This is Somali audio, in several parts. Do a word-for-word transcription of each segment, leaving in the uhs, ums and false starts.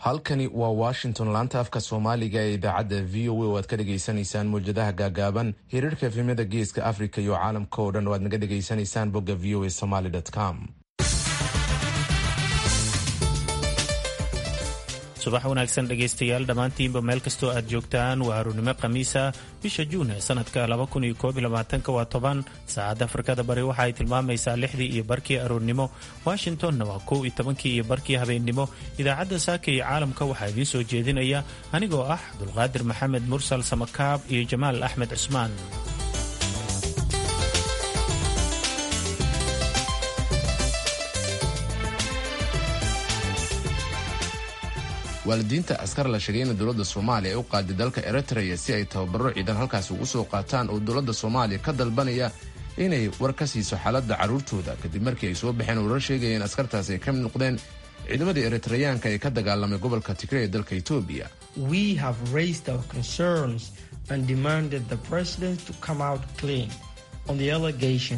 halkani waa washington, laanta afka soomaaliga ee idaacadda v o a oo aad ka dhegaysanaysaan mawjadaha gaagaaban, hiriirka efemyada geeska africa iyo caalamka oo dhan oo aad naga dhegaysanaysaan bogga v o a somaly com. subax wanaagsan dhegaystayaal dhammaantiinba meel kastoo aad joogtaan. waa aroornimo khamiisa bisha juun ee sanadka laba kun iyo koob iyo labaatanka waa toban. saacadda afrikada bari waxa ay tilmaamaysaa lixdii iyo barkii aroornimo, washingtonna waa kow iyo tobankii iyo barkii habeennimo. idaacadda saaka iyo caalamka waxaa idiin soo jeedinaya anigoo ah cabdulqaadir maxamed mursal samakaab iyo jamaal axmed cusmaan. waalidiinta askar la sheegay in dowladda soomaaliya ay u qaaday dalka eritrea si ay tababaro ciidan halkaasi ugu soo qaataan oo dowladda soomaaliya ka dalbanaya inay war ka siiso xaaladda carruurtooda kadib markii ay soo baxeen warar sheegaya in askartaasi ay ka mid noqdeen ciidamadii eritreyaanka ee ka dagaalamay gobolka tigray ee dalka etoobiya. We have raised our concerns and demanded the president to come out clean on the allegation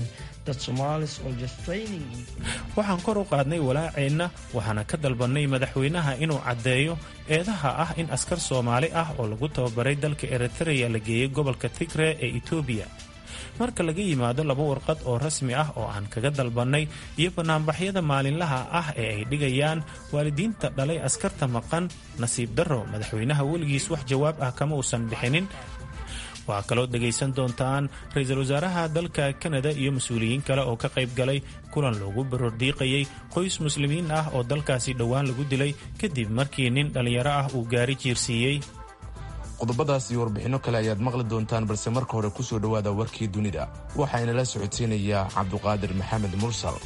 waxaan kor u qaadnay walaaceenna waxaana ka dalbannay madaxweynaha inuu caddeeyo eedaha ah in askar soomaali ah oo lagu tababaray dalka eritrea la geeyey gobolka tigre ee etoobiya. marka laga yimaado laba warqad oo rasmi ah oo aan kaga dalbannay iyo banaanbaxyada maalinlaha ah ee ay dhigayaan waalidiinta dhalay askarta maqan, nasiib darro madaxweynaha weligiis wax jawaab ah kama uusan bixinin. waxaa kaloo dhegaysan doontaan ra-iisul wasaaraha dalka kanada iyo mas-uuliyiin kale oo ka qayb galay kulan loogu baroordiiqayay qoys muslimiin ah oo dalkaasi dhowaan lagu dilay kadib markii nin dhallinyaro ah uu gaari jiirsiiyey. qodobadaas iyo warbixinno kale ayaad maqli doontaan, balse marka hore kusoo dhowaada warkii dunida. waxaana la socodsiinayaa cabduqaadir maxamed mursal.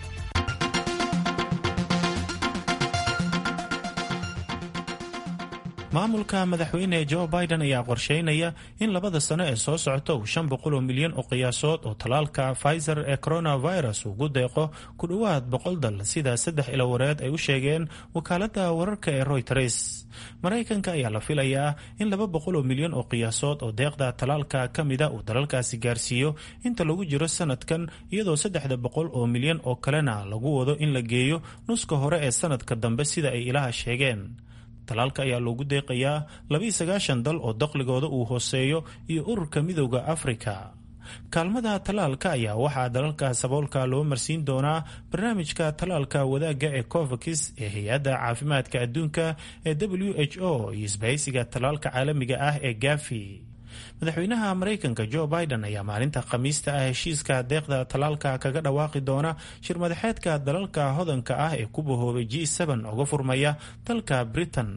maamulka madaxweyne joe biden ayaa qorsheynaya in labada sano ee soo socota uu shan boqol oo milyan oo qiyaasood oo talaalka Pfizer ee coronavirus ugu deeqo ku dhowaad boqol dal, sida saddex ilo wareed ay u sheegeen wakaaladda wararka ee Reuters. maraykanka ayaa la filayaa in laba boqol oo milyan oo qiyaasood oo deeqda talaalka ka mida uu dalalkaasi gaarsiiyo inta lagu jiro sanadkan, iyadoo saddexda boqol oo milyan oo kalena lagu wado in la geeyo nuska hore ee sanadka dambe sida ay ilaha sheegeen. talaalka ayaa loogu deeqayaa labiyo sagaashan dal oo dakhligooda uu hooseeyo iyo ururka midowda afrika. kaalmada talaalka ayaa waxaa dalalka saboolka loo marsiin doonaa barnaamijka talaalka wadaagga ee covax ee hay-adda caafimaadka adduunka ee w h o iyo isbahaysiga talaalka caalamiga ah ee gafi. madaxweynaha maraykanka joe biden ayaa maalinta khamiista ah heshiiska deeqda talaalka kaga dhawaaqi doona shir madaxeedka dalalka hodanka ah ee ku bahoobay g seben uga furmaya dalka britain.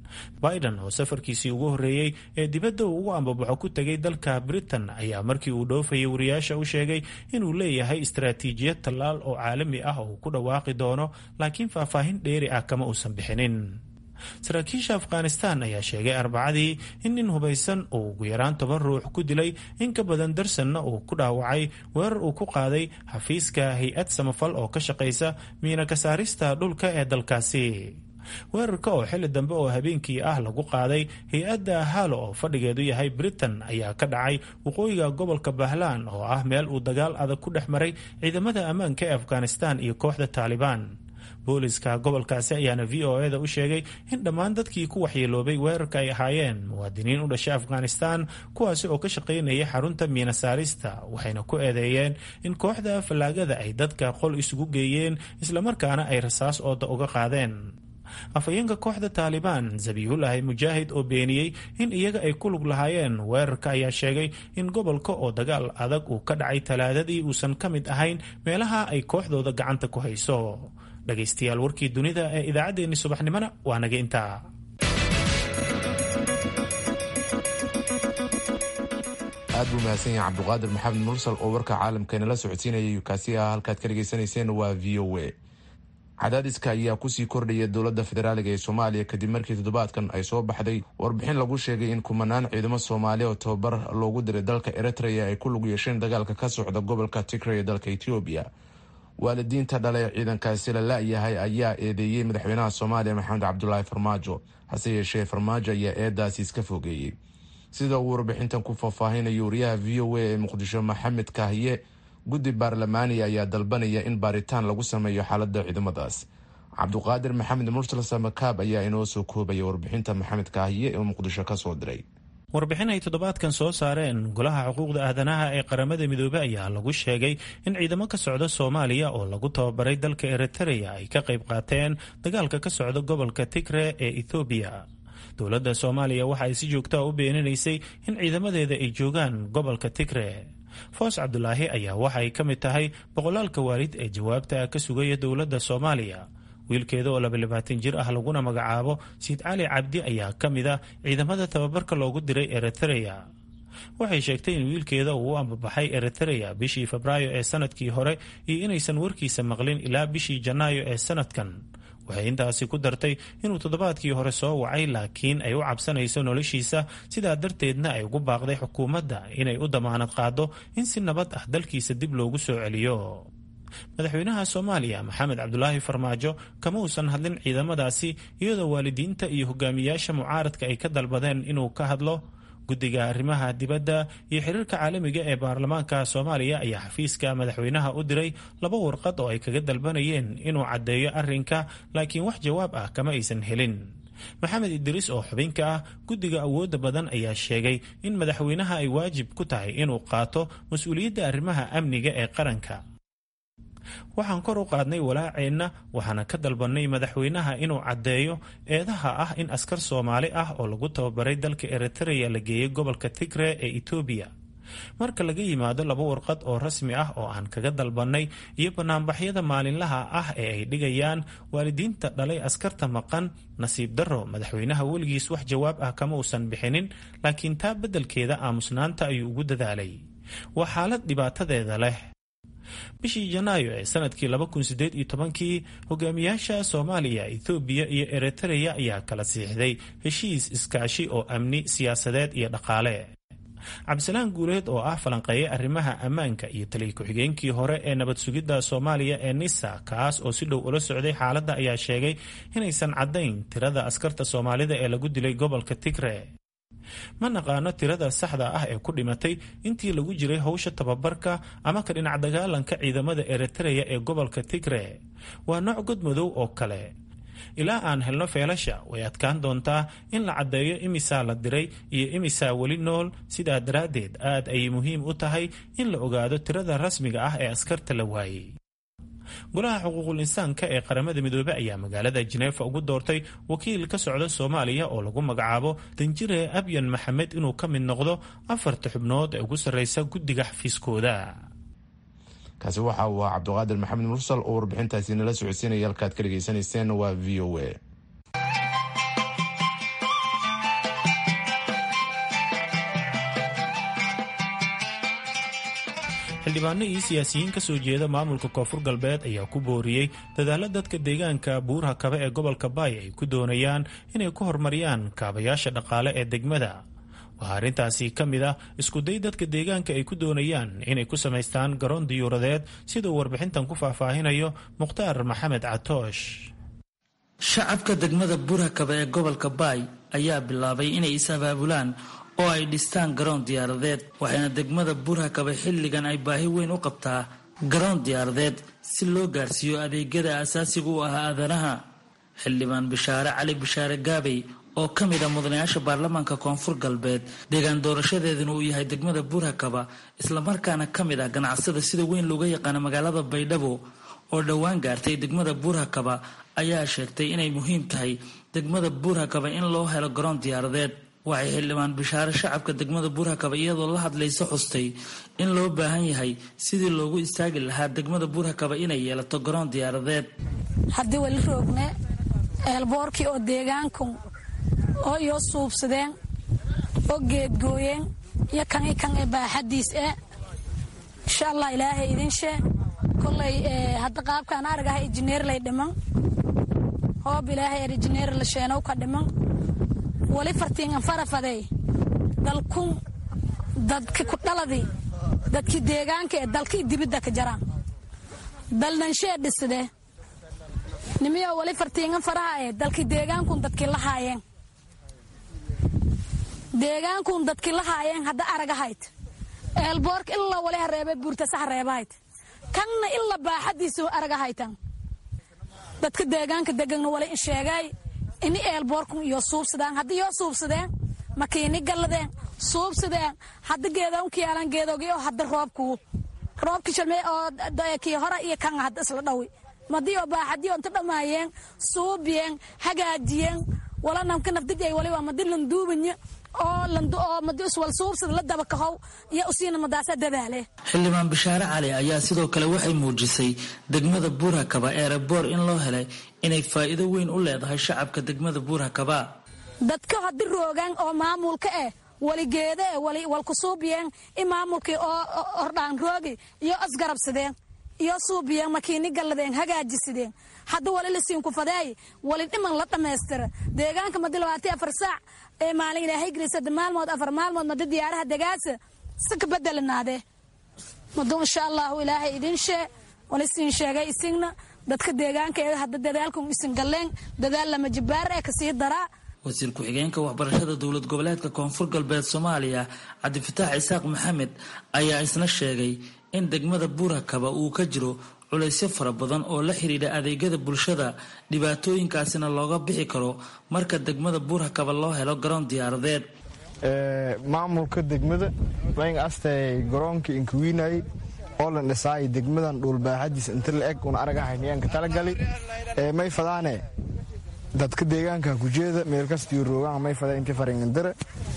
biden oo safarkiisii ugu horreeyey ee dibadda uu ugu ambabaxo ku tegay dalka britain ayaa markii uu dhoofayay wariyaasha u sheegay inuu leeyahay istaraatiijiyad tallaal oo caalami ah oo uu ku dhawaaqi doono, laakiin faahfaahin dheeri ah kama uusan bixinin. saraakiisha afghanistan ayaa sheegay arbacadii in nin hubaysan uu ugu yaraan toban ruux ku dilay, in ka badan darsanna uu ku dhaawacay weerar uu ku qaaday xafiiska hay-ad samafal oo ka shaqaysa miina ka saarista dhulka ee dalkaasi. weerarka oo xilli dambe oo habeenkii ah lagu qaaday hay-adda halo oo fadhigeedu yahay britain ayaa ka dhacay waqooyiga gobolka bahlaan oo ah meel uu dagaal adag ku dhex maray ciidamada ammaanka ee afghanistan iyo kooxda taalibaan. booliska gobolkaasi ayaana v o e da u sheegay in dhammaan dadkii ku waxyeeloobay weerarka ay ahaayeen muwaadiniin u dhashay afghanistan, kuwaasi oo ka shaqaynaya xarunta miina saarista, waxayna ku eedeeyeen in kooxda fallaagada ay dadka qol isugu geeyeen islamarkaana ay rasaas ooda uga qaadeen. afhayeenka kooxda taalibaan zabihulahi mujaahid oo beeniyey in iyaga ay ku lug lahaayeen weerarka ayaa sheegay in gobolka oo dagaal adag uu ka dhacay talaadadii uusan ka mid ahayn meelaha ay kooxdooda gacanta ku hayso. dhegaystayaal warkii dunida ee idaacaddeenni subaxnimona waa naga intaa. aad buu mahadsan yahay cabduqaadir maxamed mursal oo warka caalamkeena la socodsiinaya yukaasi ah. halkaad ka dhegaysanayseen waa v o a. cadaadiska ayaa kusii kordhaya dowladda federaaliga ee soomaaliya kadib markii toddobaadkan ay soo baxday warbixin lagu sheegay in kumanaan ciidamo soomaaliya oo tababar loogu diray dalka eritrea ay ku lug yeesheen dagaalka ka socda gobolka tigray ee dalka etoobiya. waalidiinta dhalay ciidankaasi la la-yahay ayaa eedeeyey madaxweynaha soomaaliya maxamed cabdulaahi farmaajo, hase yeeshee farmaajo ayaa eedaasi iska fogeeyey. sida uu warbixintan ku faahfaahinayo wariyaha v o a ee muqdisho maxamed kahye, guddi baarlamaani ayaa dalbanaya in baaritaan lagu sameeyo xaaladda ciidamadaas. cabduqaadir maxamed mursal samakaab ayaa inoo soo koobaya warbixinta maxamed kaahiye ee muqdisho ka soo diray. warbixin ay toddobaadkan soo saareen golaha xuquuqda aadanaha ee qaramada midoobey ayaa lagu sheegay in ciidamo ka socda soomaaliya oo lagu tababaray dalka eritrea ay ka qayb qaateen dagaalka ka socda gobolka tigre ee ethoobiya. dowladda soomaaliya waxa ay si joogtaa u beeninaysay in ciidamadeeda ay joogaan gobolka tigre. foos cabdulaahi ayaa waxa ay ka mid tahay boqolaalka waalid ee jawaabta ka sugaya dowladda soomaaliya. wiilkeeda oo labalabaatan jir ah laguna magacaabo siid cali cabdi ayaa ka mid ah ciidamada tababarka loogu diray eritrea. waxay sheegtay in wiilkeeda uu u ambabaxay eritrea bishii febraayo ee sanadkii hore iyo inaysan warkiisa maqlin ilaa bishii janaayo ee sanadkan. waxay intaasi ku dartay inuu toddobaadkii hore soo wacay laakiin ay u cabsanayso noloshiisa, sidaa darteedna ay ugu baaqday xukuumadda inay u damaanad qaado in si nabad ah dalkiisa dib loogu soo celiyo. madaxweynaha soomaaliya maxamed cabdulaahi farmaajo kama uusan hadlin ciidamadaasi, iyadoo waalidiinta iyo hogaamiyaasha mucaaradka ay ka dalbadeen inuu ka hadlo. guddiga arrimaha dibadda iyo xiriirka caalamiga ee baarlamaanka soomaaliya ayaa xafiiska madaxweynaha u diray laba warqad oo ay kaga dalbanayeen inuu caddeeyo arrinka, laakiin wax jawaab ah kama aysan helin. maxamed idriis oo xubinka ah guddiga awoodda badan ayaa sheegay in madaxweynaha ay waajib ku tahay inuu qaato mas-uuliyadda arrimaha amniga ee qaranka. waxaan kor u qaadnay walaaceenna, waxaana ka dalbannay madaxweynaha inuu caddeeyo eedaha ah in askar soomaali ah oo lagu tababaray dalka eritrea la geeyey gobolka tigre ee etoobiya. marka laga yimaado laba warqad oo rasmi ah oo aan kaga dalbannay iyo banaanbaxyada maalinlaha ah ee ay dhigayaan waalidiinta dhalay askarta maqan, nasiib darro madaxweynaha weligiis wax jawaab ah kama uusan bixinin, laakiin taa beddelkeeda aamusnaanta ayuu ugu dadaalay. waa xaalad dhibaatadeeda leh. bishii janaayo ee sanadkii laba kun sideed iyo tobankii hogaamiyaasha soomaaliya, ethoobiya iyo eritrea ayaa kala siixday heshiis iskaashi oo amni, siyaasadeed iyo dhaqaale. cabdisalaan guuleed oo ah falanqeeye arrimaha ammaanka iyo taliya ku-xigeenkii hore ee nabad sugidda soomaaliya ee nisa, kaas oo si dhow ula socday xaaladda, ayaa sheegay inaysan caddayn tirada askarta soomaalida ee lagu dilay gobolka tigre. ma naqaano tirada saxda ah ee ku dhimatay intii lagu jiray howsha tababarka ama ka dhinac dagaalanka ciidamada eritrea ee gobolka tigre. waa nooc godmadow oo kale. ilaa aan helno feelasha way adkaan doontaa in la caddeeyo imisaa la diray iyo imisaa weli nool. sidaa daraaddeed aad ayay muhiim u tahay in la ogaado tirada rasmiga ah ee askarta la waayey. golaha xuquuqul insaanka ee qaramada midoobe ayaa magaalada Jeneefa ugu doortay wakiil ka socda Soomaaliya oo lagu magacaabo Danjire Abyan Maxamed inuu ka mid noqdo afarta xubnood ee ugu sarreysa guddiga xafiiskooda. kaasi waxa uu ahaa cabduqaadir maxamed mursal oo warbixintaasi nala socodsiinaya. halkaad ka dhagaysanayseen waa v o a. xildhibaano iyo siyaasiyiin ka soo jeeda maamulka koonfur galbeed ayaa ku booriyey dadaalo dadka deegaanka buuraha kabe ee gobolka baay ay ku doonayaan inay ku horumariyaan kaabayaasha dhaqaale ee degmada. waxaa arrintaasi ka mid ah iskuday dadka deegaanka ay ku doonayaan inay ku samaystaan garoon diyuuradeed, siduu warbixintan ku faahfaahinayo mukhtaar maxamed catoosh. shacabka degmada buuraha kabe ee gobolka baay ayaa bilaabay inay is abaabulaan oo ay dhistaan garoon diyaaradeed, waxaana degmada buuraha kabe xilligan ay baahi weyn u qabtaa garoon diyaaradeed si loo gaarsiiyo adeegyada asaasiga u ah aadanaha. xildhibaan bishaare cali bishaare gaabey oo ka mid ah mudanayaasha baarlamaanka koonfur galbeed, deegaan doorashadeeduna uu yahay degmada buuraha kaba, islamarkaana ka mid ah ganacsada sida weyn looga yaqaana magaalada baydhabo oo dhowaan gaartay degmada buuraha kaba, ayaa sheegtay inay muhiim tahay degmada buuraha kaba in loo helo garoon diyaaradeed. waxay xildhibaan bishaare shacabka degmada buuraha kaba iyadoo la hadlaysa xustay in loo baahan yahay sidii loogu istaagi lahaa degmada buuraha kaba inay yeelato garoon diyaaradeed. haddii wali roogne eelboorkii oo deegaanku oo iyo suubsadeen oo geedgooyeen iyo kan i kan ee baaxadiis ee insha allah ilaahay idin shee kollay hadda qaabkaan aragaha injineer lay dhiman hoob ilaahay injineer la sheenow ka dhiman wali fartiingan farafaday dalkun dadki ku dhaladi dadki deegaanka ee dalkii dibidda ka jaraan dalnanshee dhisade nimiyo wali fartiingan faraha ee dalki deegaankun dadki la haayeen deegaankun dadki la haayeen hadda aragahayd eelboork ilaa wali hareebe buurta sax reebahayd kanna ilaa baaxadiisu aragahaytan dadka deegaanka degagna wala in sheegay ini eelboorkun iyo suubsadaan haddii yoo suubsadeen makiini galladeen suubsadeen hadda geedoonki yaalan geedoogi oo hadda roobku roobki shalmee oo kii hore iyo kan hadda isla dhawi madii oo baaxadii inta dhamaayeen suubiyeen hagaajiyeen wala namka nafdijay wali waa madii landuubanya oo lando oo madii iswal suubsada la daba kahow iyo usiina madaasa dadaale xildhibaan Bishaare Cali ayaa sidoo kale waxay muujisay degmada Buurhakaba Airport in loo helay inay faa'iido weyn u leedahay shacabka degmada Buurhakaba dadka hadda roogan oo maamulka ah wali geede wali wal ku suubiyeen in maamulkii oo ordaan roogi iyo asgarabsadeen iyo suubiyeen makiini galladeen hagaajisideen hadda wali la siin ku faday wali dhiman la dhameystira deegaanka madii labaatan iyo afar saac ee maalin ilaahay grisad maalmood afar maalmood madii diyaaraha degaasa saka bedelnaade muddo insha Allah ilaahay idin shee wali siin sheegay isagna dadka deegaanka ee hadda dadaalku isin galeen dadaal lama jibaar ee ka sii daraa wasiir ku-xigeenka waxbarashada dowlad goboleedka koonfur galbeed Soomaaliya Cabdifataax Isaaq Maxamed ayaa isna sheegay in degmada Buurhakaba uu ka jiro culaysyo fara badan oo la xiriira adeegyada bulshada dhibaatooyinkaasina looga bixi karo marka degmada Buurhakaba loo helo garoon diyaaradeed ee maamulka degmada wayn astay garoonka inkuwinay oo la dhisay degmadan dhul baaxadiis inta la eg una aragahaynayaan ka talagalay ee may fadaane dadka deegaanka ku jeeda meel kasta iyo roogan may fada inta faringandara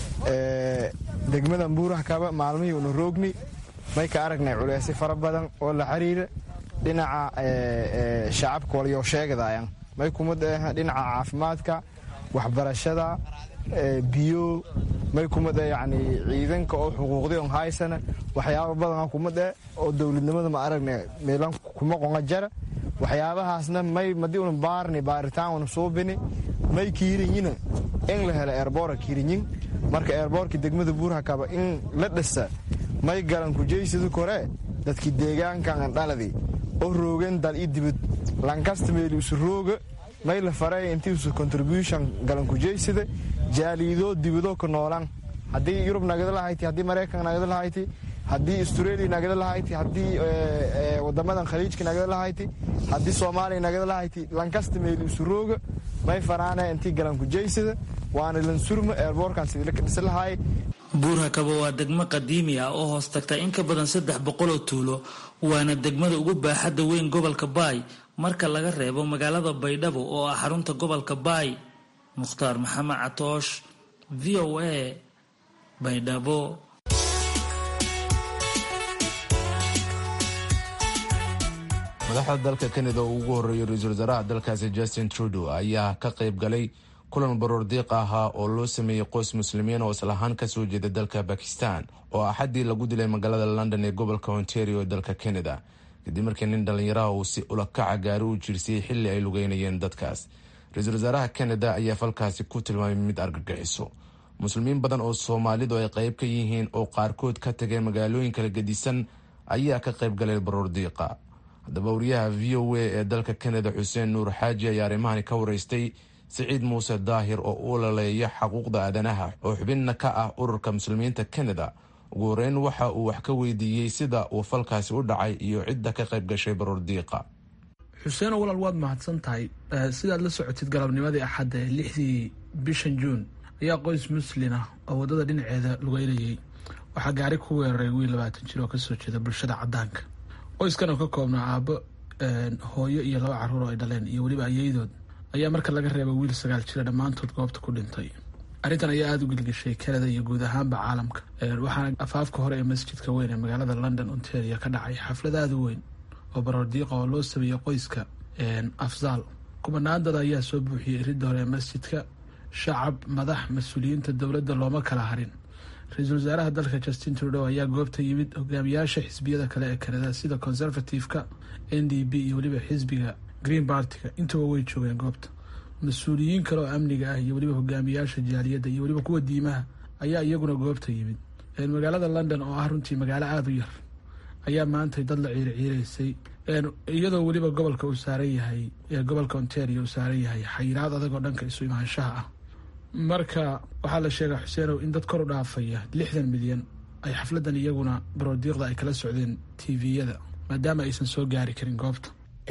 ee degmada Buurhakaba maalmihii uu roogni may ka aragnay culaysyo fara badan oo la xiriira dhinaca ee shacabka waliyo sheegadaayaan may kuma dhahay dhinaca caafimaadka waxbarashada ee biyo may kuma dhahay yani ciidanka oo xuquuqdii haysana waxyaabo badan kuma dhahay oo dawladnimada ma aragnay meelan kuma qonga jara waxyaabahaasna may madii uu baarni baaritaan uu soo bini may kiirinyina in la helo airport kiirinyin marka airportka degmada Buurhakaba in la dhisa may garan ku jeeysidu kore dadkii deegaanka aan dhaladii oo roogan dal idibad Lancaster meel isu rooga may la faray intii uu contribution garan ku jeeysida jaalido dibado ka noolan hadii Yurub nagada lahayti hadii Mareykan nagada lahayti hadii Australia nagada lahayti hadii wadamadan khaliijka nagada lahayti hadii Soomaaliya nagada lahayti Lancaster meel isu rooga may faraana intii garan ku jeeysida waana lan surma airportkan sidii la dhislahay Buurhakaba waa degmo qadiimi ah oo hoos tagta in ka badan saddex boqol oo tuulo waana degmada ugu baaxadda weyn gobolka Baay marka laga reebo magaalada Baydhabo oo ah xarunta gobolka Baay Mukhtaar Maxamed Catoosh V O A Baydhabo madaxda dalka Canada oo ugu horeeyay ra'iisul wasaaraha dalkaasi Justin Trudeau ayaa ka qayb galay kulan baroor diiq ahaa oo loo sameeyay qoys muslimiin oo islahaan ka soo jeeda dalka Pakistan oo axadii lagu dilay magaalada London ee gobolka Ontario ee dalka Canada kadib markii nin dhalinyaro uu si ula kaca gaari u jirsay xilli ay lugeynayeen dadkaas ra'iisul wasaaraha Canada ayaa falkaasi ku tilmaamay mid argagixiso muslimiin badan oo Soomaalidu ay qayb ka yihiin oo qaarkood ka tagay magaalooyin kala gedisan ayaa ka qayb galay baroor diiqa haddaba wariyaha V O A ee dalka Canada Xuseen Nuur Xaaji ayaa arrimahan ka wareystay Saciid Muuse Daahir oo u laleeya xuquuqda aadanaha oo xubinna ka ah ururka muslimiinta Canada ugu horeyn waxa uu wax ka weydiiyey sida uu falkaasi u dhacay iyo cidda ka qayb gashay baroor diiqa xuseen walaal waad mahadsan tahay sidaad la socotid galabnimadii axadda ee lixdii bishan juun ayaa qoys muslin ah oo wadada dhinaceeda lugeynayay waxaa gaari ku weeraray wiil labaatan jir oo kasoo jeeda bulshada cadaanka qoyskan oo ka koobnaa aabbo hooyo iyo laba carruur oo ay dhaleen iyo weliba ayeydood ayaa marka laga reebay wiil sagaal jira dhammaantood goobta ku dhintay arrintan ayaa aada u gelgeshay Canada iyo guud ahaanba caalamka waxaana afaafka hore ee masjidka weyn ee magaalada London Ontario ka dhacay xaflad aada u weyn oo baroor diiqa oo loo sameeyay qoyska afzaal kumanaan dad ayaa soo buuxiyey ridda hore ee masjidka shacab madax mas-uuliyiinta dowladda looma kala harin ra-iisul wasaaraha dalka Justin Trudeau ayaa goobta yimid hogaamiyaasha xisbiyada kale ee Canada sida Conservative-ka N D P iyo weliba xisbiga Green Party-ga intaba way joogeen goobta mas-uuliyiin kale oo amniga ah iyo weliba hogaamiyaasha jaaliyadda iyo weliba kuwa diimaha ayaa iyaguna goobta yimid magaalada London oo ah runtii magaalo aada u yar ayaa maantay dad la ciirciiraysay iyadoo weliba gobolka uu saaran yahay ee gobolka Ontario uu saaran yahay xayiraad adag oo dhanka isu imaanshaha ah marka waxaa la sheegay Xuseenow in dad kor u dhaafaya lixdan milyan ay xafladan iyaguna baroor diiqda ay kala socdeen T V-yada maadaama aysan soo gaari karin goobta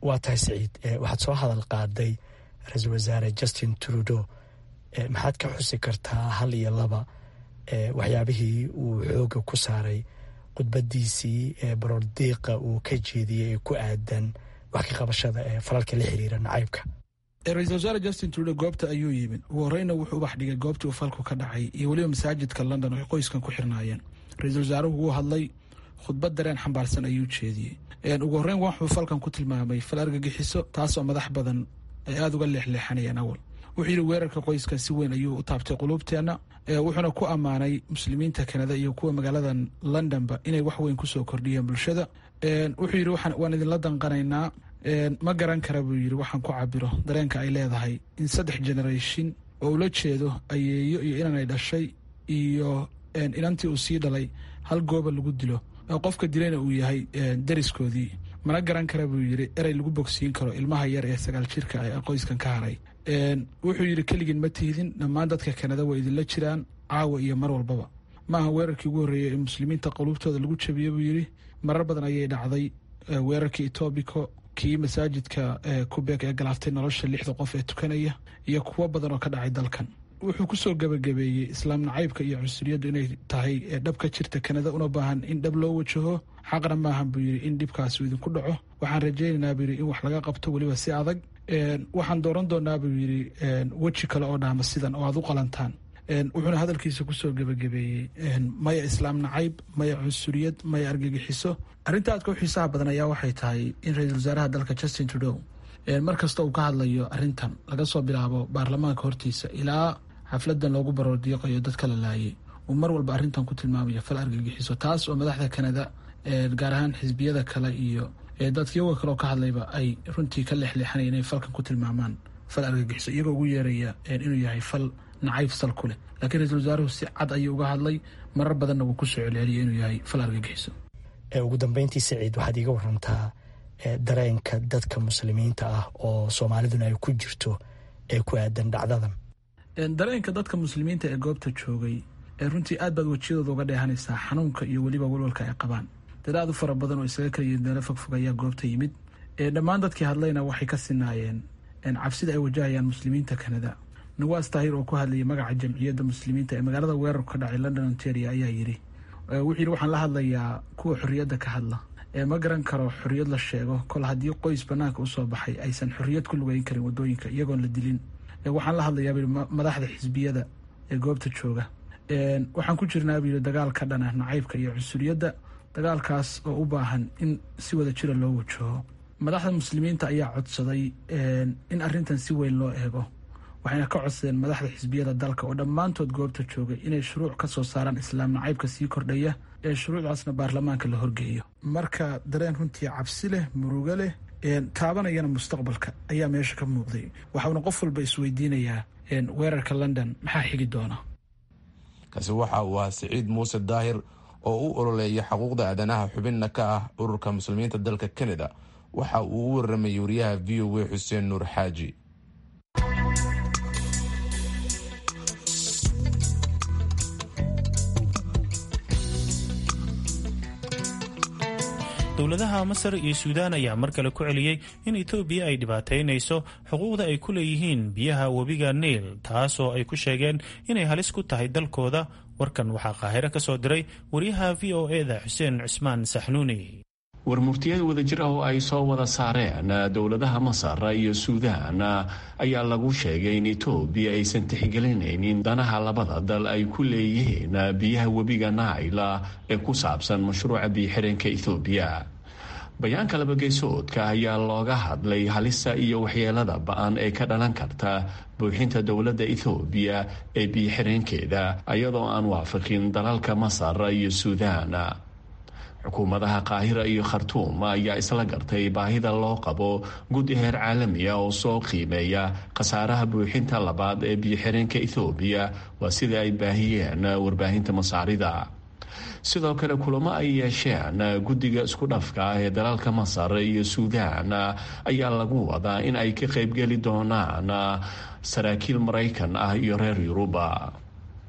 waa tahay Saciid, waxaad soo hadal qaaday ra-iisul wasaare Justin Trudeau. maxaad ka xusi kartaa hal iyo laba waxyaabihii uu xooga ku saaray khudbadiisii baroordiiqa uu ka jeediyey ee ku aadan wax ka qabashada ee falalka la xiriira nacaybka? ra-iisul wasaare Justin Trudeau goobta ayuu yimid. ugu horeyna wuxuu ubax dhigay goobtii uu falku ka dhacay iyo weliba masaajidka London oo qoyskan ku xirnaayeen. ra-iisul wasaaruhu wuu hadlay, khudbad dareen xambaarsan ayuu jeediyey. ugu horeyn wuxuu falkan ku tilmaamay fal argagixiso, taasoo madax badan ay aada uga leexleexanayeen awal. wuxuu yidhi weerarka qoyskan si weyn ayuu u taabtay quluubteenna, wuxuuna ku ammaanay muslimiinta Kanada iyo kuwa magaaladan Londonba inay wax weyn kusoo kordhiyeen bulshada. wuxuu yidhi waan idinla danqanaynaa, ma garan kara buu yidhi waxaan ku cabiro dareenka ay leedahay in saddex generation oo ula jeedo ayeeyo iyo inanay dhashay iyo inantii uu sii dhalay hal gooba lagu dilo, qofka dilayna uu yahay dariskoodii. mana garan kara buu yidhi erey lagu bogsiin karo ilmaha yar ee sagaal jirka ee qoyskan ka haray. wuxuu yidhi keligin ma tihdin, dhammaan dadka Kanada way idinla jiraan caawa iyo mar walbaba. maaha weerarkii ugu horreeyey ee muslimiinta quluubtooda lagu jabiyey buu yidhi, marar badan ayay dhacday. weerarkii Etobico, kii masaajidka Quebec ee galaaftay nolosha lixda qof ee tukanaya, iyo kuwo badan oo ka dhacay dalkan. wuxuu kusoo gabagabeeyey islaam nacaybka iyo cunsuriyaddu inay tahay dhab ka jirta Kanada, una baahan in dhab loo wajaho. xaqna maahan buu yidhi in dhibkaasi idinku dhaco. waxaan rajaynaynaa buu yidhi in wax laga qabto weliba si adag. waxaan dooran doonaa buu yidhi weji kale oo dhaama sidan oo aad u qalantaan. wuxuuna hadalkiisa kusoo gebagabeeyey maya islaam nacayb, maya cunsuriyad, maya argagixiso. arrinta aadka u xiisaha badan ayaa waxay tahay in ra-iisul wasaaraha dalka Justin Trudeau mar kasta uu ka hadlayo arrintan, laga soo bilaabo baarlamaanka hortiisa ilaa xafladan loogu baroordiiqayo dadka la laayay, uu mar walba arrintan ku tilmaamayo fal argagixiso, taas oo madaxda Kanada gaar ahaan xisbiyada kale iyo dadkiyaga kale oo ka hadlayba ay runtii ka leexleexanaya inay falkan ku tilmaamaan fal argagixiso, iyagoo ugu yeeraya inuu yahay fal nacayb sal ku leh. laakiin ra-iisul wasaaruhu si cad ayuu uga hadlay, marar badanna wuu ku soo celceliyay inuu yahay fal argagixiso. ugu dambeyntii Saciid, waxaad iga warantaa dareenka dadka muslimiinta ah oo Soomaaliduna ay ku jirto ee ku aadan dhacdadan. dareenka dadka muslimiinta ee goobta joogay runtii aad baad wejiyadooda uga dheehanaysaa xanuunka iyo weliba walwalka ay qabaan. dad aad u fara badan oo isaga kala yimid meelo fogfog ayaa goobta yimid. dhammaan dadkii hadlayna waxay ka sinaayeen cabsida ay wajahayaan muslimiinta Kanada. Nawaas Tahir oo ku hadlayay magaca jamciyadda muslimiinta ee magaalada weerarku ka dhacay London, Ontario ayaa yidhi wuxuu yidhi waxaan la hadlayaa kuwa xorriyadda ka hadla. ma garan karo xorriyad la sheego kol haddii qoys bannaanka usoo baxay aysan xorriyad ku lugeyn karin waddooyinka iyagoon la dilin. waxaan la hadlayaa madaxda xisbiyada ee goobta jooga. waxaan ku jirnaa buu yidhi dagaal ka dhana nacaybka iyo cunsuriyadda, dagaalkaas oo u baahan in si wada jira loo wajaho. madaxda muslimiinta ayaa codsaday in arrintan si weyn loo eego, waxayna ka codsadeen madaxda xisbiyada dalka oo dhammaantood goobta joogay inay shuruuc ka soo saaraan islaam nacaybka sii kordhaya, ee shuruucdaasna baarlamaanka la horgeeyo. marka dareen runtii cabsi leh, murugo leh, taabanayana mustaqbalka ayaa meesha ka muuqday. waxauna qof walba isweydiinayaa weerarka London maxaa xigi doona. kaasi waxa uu ahaa Saciid Muuse Daahir oo u ololeeya xuquuqda aadanaha, xubinna ka ah ururka muslimiinta dalka Kanada. waxa uu u warramay wariyaha V O A Xuseen Nuur Xaaji. dowladaha Masar iyo Suudaan ayaa mar kale ku celiyey in Itoobiya ay dhibaataynayso xuquuqda ay ku leeyihiin biyaha webiga Niil, taasoo ay ku sheegeen inay halis ku tahay dalkooda. warkan waxaa Qaahiro ka soo diray wariyaha V O A-da Xuseen Cusmaan Saxnuuni. warmurtiyada wadajir ah oo ay soo wada saareen dowladaha Masar iyo Suudaan ayaa lagu sheegay in Itoobiya aysan tixgelinaynin danaha labada dal ay ku leeyihiin biyaha webiga Niil ee ku saabsan mashruuca biyo-xireenka Itoobiya. bayaanka labageysoodka ayaa looga hadlay halista iyo waxyeelada ba-an ee ka dhalan karta buuxinta dowladda Itoobiya ee biyo-xireenkeeda iyadoo aan waafaqin dalalka Masar iyo Suudaan. xukuumadaha Qaahira iyo Khartuum ayaa isla gartay baahida loo qabo guddi heer caalami ah oo soo qiimeeya khasaaraha buuxinta labaad ee biyo-xireenka Itoobiya, waa sida ay baahiyeen warbaahinta Masaarida. sidoo kale kulamo ay yeesheen guddiga isku dhafka ah ee dalalka Masar iyo Suudaan ayaa lagu wadaa in ay ka qaybgeli doonaan saraakiil Maraykan ah iyo reer Yuruba.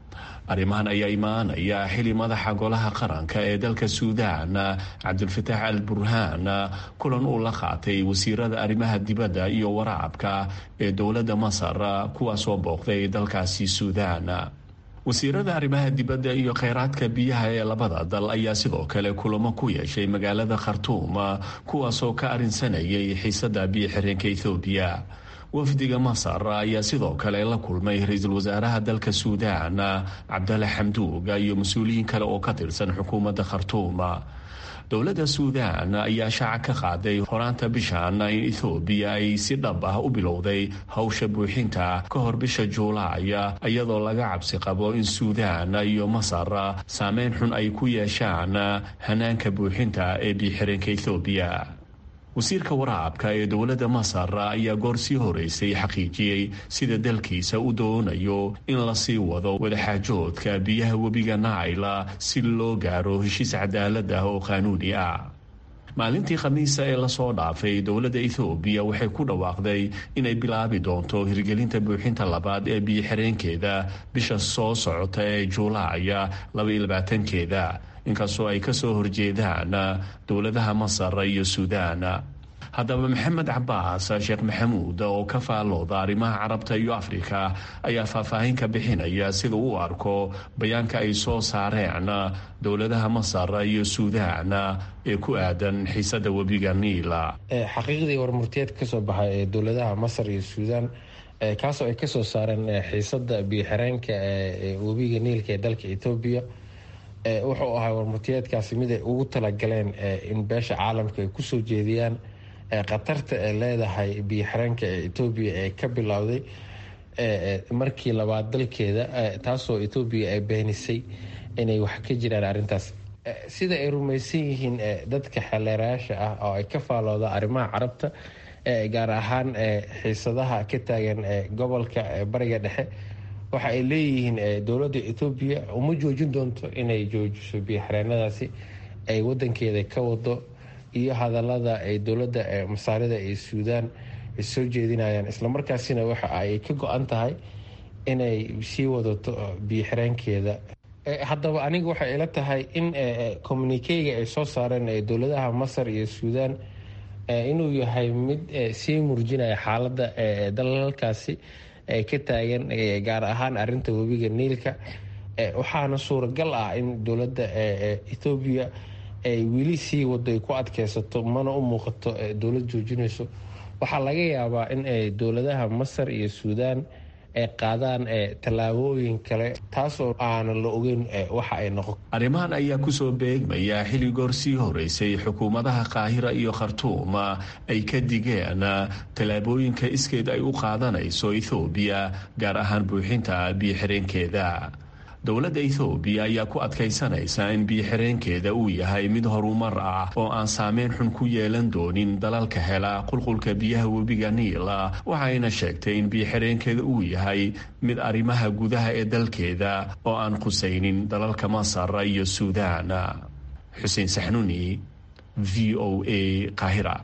arrimahan ayaa imaanaya xili madaxa golaha qaranka ee dalka suudaan cabdulfataax al burhaan kulan uu la qaatay wasiirada arrimaha dibadda iyo waraabka ee dowladda masar kuwaasoo booqday dalkaasi suudaan. wasiirada arrimaha dibadda iyo kheyraadka biyaha ee labada dal ayaa sidoo kale kulamo ku yeeshay magaalada khartuum kuwaasoo ka arrinsanayay xiisada biyo-xireenka ethoobiya. wafdiga masar ayaa sidoo kale la kulmay ra-iisul wasaaraha dalka suudaan cabdalla xamduug iyo mas-uuliyiin kale oo ka tirsan xukuumadda khartuum. dowladda suudaan ayaa shaaca ka qaaday horaanta bishan in ethoobiya ay si dhab ah u bilowday hawsha buuxinta ka hor bisha juulaay iyadoo laga cabsi qabo in suudaan iyo masar saameyn xun ay ku yeeshaan hanaanka buuxinta ee biyo-xireenka ethoobiya. wasiirka waraabka ee dowladda masar ayaa goor sii horeysay xaqiijiyey sida dalkiisa u doonayo in lasii wado wadaxaajoodka biyaha webiga naayla si loo gaaro heshiis cadaalad ah oo qaanuuni ah. maalintii khamiisa ee lasoo dhaafay dowladda ethoobiya waxay ku dhawaaqday inay bilaabi doonto hirgelinta buuxinta labaad ee biyo-xireenkeeda bisha soo socota ee juulaaya labaiyo labaatankeeda inkastoo ay kasoo horjeedaan dowladaha masar iyo suudaan. haddaba maxamed cabaas sheekh maxamuud oo ka faalooda arrimaha carabta iyo afrika ayaa faahfaahin ka bixinaya sida uu arko bayaanka ay soo saareen dowladaha masar iyo suudaan ee ku aadan xiisada webiga niila. xaqiiqdii warmurtiyeed kasoo baxay ee dowladaha masar iyo suudaan kaasoo ay kasoo saareen xiisada biyo-xireenka ee webiga niilka ee dalka etoobiya wuxuu ahaa warmurtiyeedkaasi mid ay ugu talagaleen in beesha caalamka ay kusoo jeediyaan khatarta ay leedahay biyo-xireenka ee etoobiya ee ka bilowday markii labaad dalkeeda, taasoo etoobiya ay beenisay inay wax ka jiraan arrintaas. sida ay rumaysan yihiin dadka xeelerayaasha ah oo ay ka faalooda arrimaha carabta gaar ahaan xiisadaha ka taagan gobolka bariga dhexe, waxa ay leeyihiin dowladda etoobiya uma joojin doonto inay joojiso biyo-xireenadaasi ay wadankeeda ka wado iyo hadalada ay dowladda masaarida iyo suudaan ay soo jeedinayaan. islamarkaasina waxa ay ka go-an tahay inay sii wadato biyo-xireenkeeda. haddaba aniga waxay ila tahay in communikeyga ay soo saareen dowladaha masar iyo suudaan inuu yahay mid sii murjinaya xaaladda dalalkaasi ka taagan gaar ahaan arinta webiga niilka. waxaana suuragal ah in dowladda ethoobiya ay weli sii wado ay ku adkeysato, mana u muuqato dowlad joojinayso. waxaa laga yaabaa in dowladaha masar iyo suudaan ay qaadaan tallaabooyin kale, taasoo aanan la ogeyn waxa ay noqon. arrimahan ayaa kusoo beegmaya xilli goor sii horeysay xukuumadaha qaahira iyo khartuum ay ka digeen tallaabooyinka iskeed ay u qaadanayso ethoobiya gaar ahaan buuxinta biyo-xireenkeeda. dowladda ethoobiya ayaa ku adkaysanaysa in biyo-xireenkeeda uu yahay mid horumar ah oo aan saameyn xun ku yeelan doonin dalalka hela qulqulka biyaha webiga niila, waxayna sheegtay in biyo-xireenkeeda uu yahay mid arrimaha gudaha ee dalkeeda oo aan khusaynin dalalka masar iyo suudaan. xuseen saxnuuni, v o a, qaahira.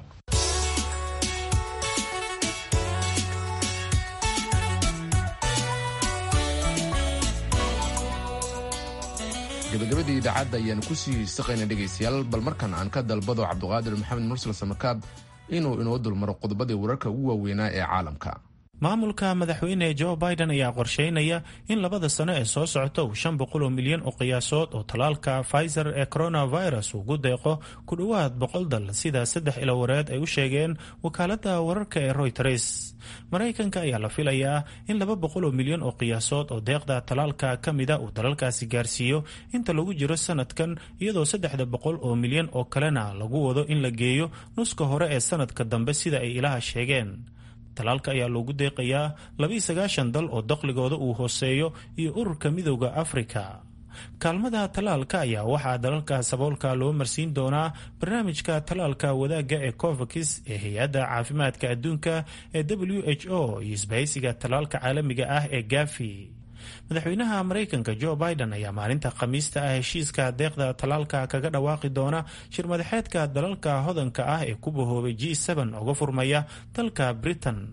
gabagabadii idaacadda ayaanu kusii saqayna dhegaystayaal, bal markan aan ka dalbado cabduqaadir maxamed mursal samakaab inuu inoo dulmaro qodobadii wararka ugu waaweynaa ee caalamka. maamulka madaxweyne joe biden ayaa qorsheynaya in labada sano ee soo socota uu shan boqol oo milyan oo qiyaasood oo talaalka Pfizer ee coronavirus ugu deeqo ku dhowaad boqol dal, sida saddex ilawareed ay u sheegeen wakaalada wararka ee Reuters. Maraykanka ayaa la filayaa in laba boqol oo milyan oo qiyaasood oo deeqda talaalka ka mida uu dalalkaasi gaarsiiyo inta lagu jiro sanadkan, iyadoo saddexda boqol oo milyan oo kalena lagu wado in la geeyo nuska hore ee sanadka dambe, sida ay ilaha sheegeen. talaalka ayaa loogu deeqayaa labiiyo sagaashan dal oo dakhligooda uu hooseeyo iyo ururka midowda Afrika. kaalmada talaalka ayaa waxaa dalalka saboolka loo marsiin doonaa barnaamijka talaalka wadaagga ee COVAX ee hay-adda caafimaadka adduunka ee W H O iyo isbahaysiga talaalka caalamiga ah ee Gavi. madaxweynaha Maraykanka Joe Biden ayaa maalinta Khamiista ah heshiiska deeqda talaalka kaga dhawaaqi doona shir madaxeedka dalalka hodanka ah ee ku bahoobay G seven uga furmaya dalka Britain.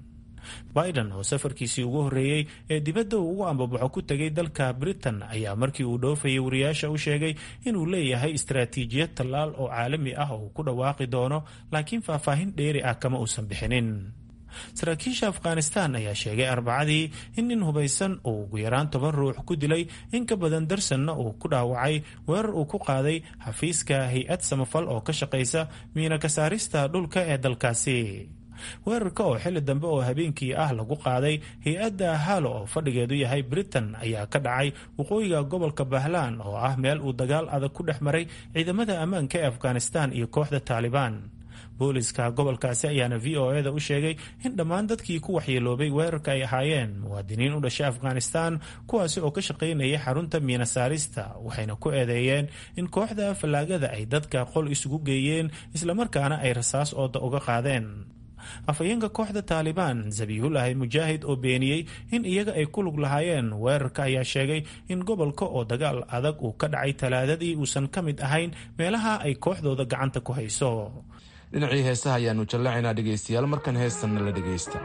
biden oo safarkiisii ugu horreeyey ee dibadda uu ugu ambabaxo ku tegay dalka britain ayaa markii uu dhoofayay wariyaasha u sheegay inuu leeyahay istaraatiijiyad tallaal oo caalami ah oo uu ku dhawaaqi doono laakiin faahfaahin dheeri ah kama uusan bixinin. saraakiisha afghanistan ayaa sheegay arbacadii in nin hubaysan uu ugu yaraan toban ruux ku dilay in ka badan darsanna uu ku dhaawacay weerar uu ku qaaday xafiiska hay-ad samafal oo ka shaqaysa miina ka saarista dhulka ee dalkaasi. weerarka oo xilli dambe oo habeenkii ah lagu qaaday hay-adda halo oo fadhigeedu yahay britain ayaa ka dhacay waqooyiga gobolka bahlaan oo ah meel uu dagaal adag ku dhex maray ciidamada ammaanka ee afghanistan iyo kooxda taalibaan. booliska gobolkaasi ayaana v o eda u sheegay in dhammaan dadkii ku waxyeeloobay weerarka ay ahaayeen muwaadiniin u dhashay afghanistan kuwaasi oo ka shaqaynayay xarunta miina saarista, waxayna ku eedeeyeen in kooxda fallaagada ay dadka qol isugu geeyeen islamarkaana ay rasaas ooda uga qaadeen. afhayeenka kooxda taalibaan zabihulahi mujaahid oo beeniyey in iyaga ay ku lug lahaayeen weerarka ayaa sheegay in gobolka oo dagaal adag uu ka dhacay talaadadii uusan ka mid ahayn meelaha ay kooxdooda gacanta ku hayso. dhinacii heesaha ayaanu jallacaynaa dhegaystayaal, markan heestanna la dhegaysta.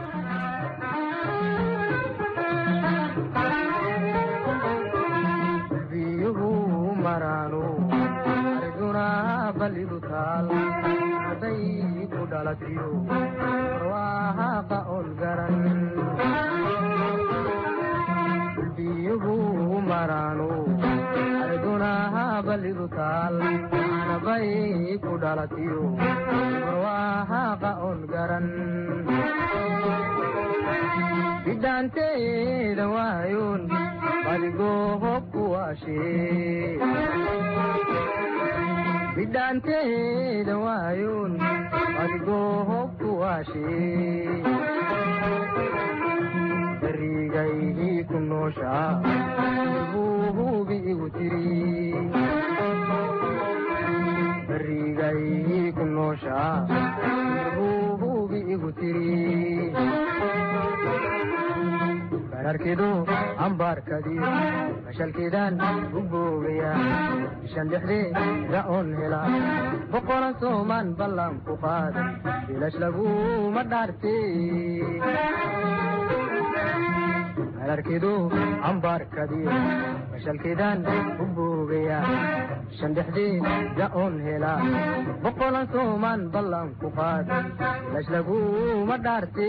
bidhaanteeda waayoon badigoo hobku waashee bidhaanteeda waayoon badigoo hobku waashee barigaydii ku nooshaa buuhubi igu tiri barigaydii ku nooshaa buuhubi igu tiri bararkidu ambaarkadiyo mashalkiidaan u boogaya bishan dhexdeeda oon hela boqolan soomaan ballan ku qaada bilash laguma dhaarte bararkidu ambaarkadiyo mashalkiidaan u boogaya bishan dhexdeeda oon hela boqolan soomaan ballan ku qaada bilash laguma dhaarte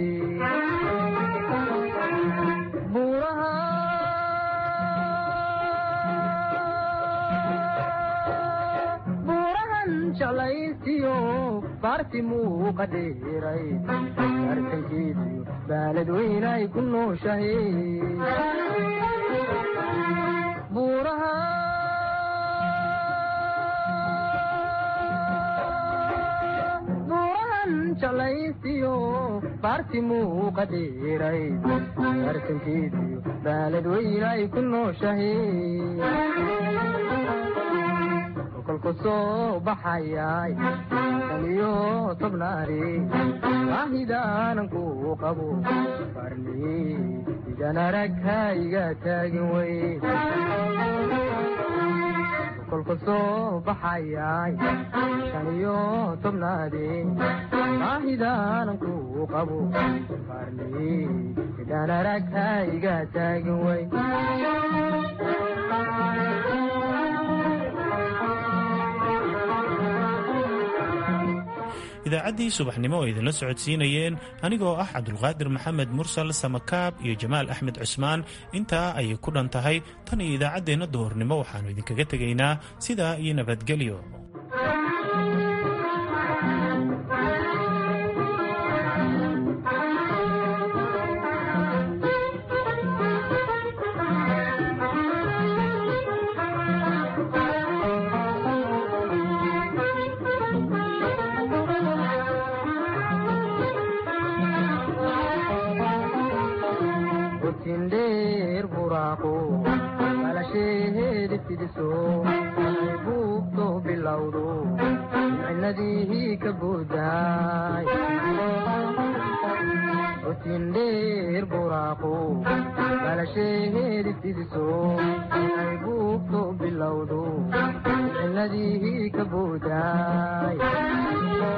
buurahan jalaysiyo baarti muuqa dheeray arkankeediyo baalad weynay ku nooshahe buuraha jalaysiyo baarti muuqa dheeray arkankeediyo baalad weynay ku nooshahe kolku soo baxayay tan iyo tobnaari baahidaanan ku qabo farni idan arag hayga taagin wey kolku soo baxayay tan iyo tobnaadi baahidaanan ku qabo farni idan arag hayga taagin wey idaacaddii subaxnimo oo idinla socodsiinayeen anigoo ah cabdulqaadir maxamed mursal samakaab iyo jamaal axmed cusmaan intaa ayay ku dhan tahay tan iyo idaacaddeenna duhurnimo waxaannu idinkaga tegaynaa sidaa iyo nabadgelyo. otindheer buraaqo balasheedi fidiso ay buugto bilowdo cilladii ka boodaay